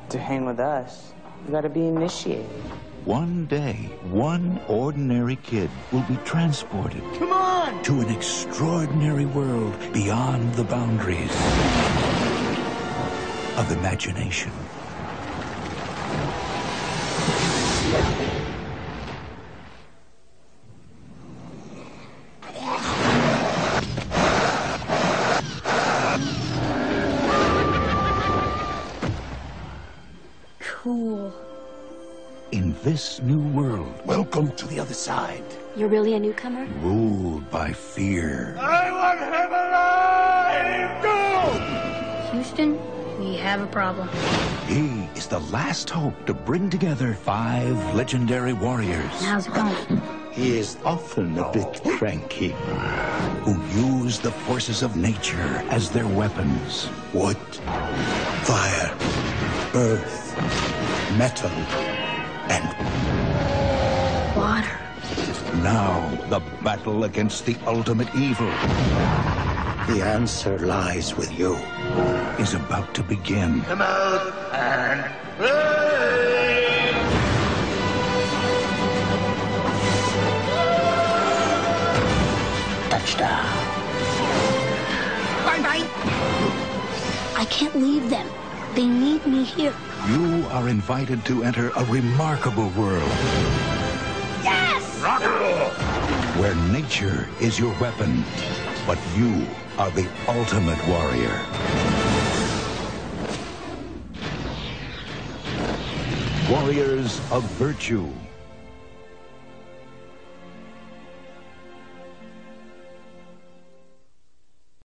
To hang with us, you gotta be initiated. One day, one ordinary kid will be transported Come on! to an extraordinary world beyond the boundaries of imagination. Cool. In this new world, Welcome to the other side. You're really a newcomer? ruled by fear, I want him alive! Go! Houston, we have a problem. he is the last hope to bring together 5 legendary warriors How's it going? He is often a bit cranky. who use the forces of nature as their weapons. Wood, fire, earth, metal, and Water. Now, the battle against the ultimate evil the answer lies with you. is about to begin. Come out and play! Touchdown. Bye-bye. I can't leave them. They need me here. You are invited to enter a remarkable world Yes! where nature is your weapon, but you are the ultimate warrior. Warriors of Virtue.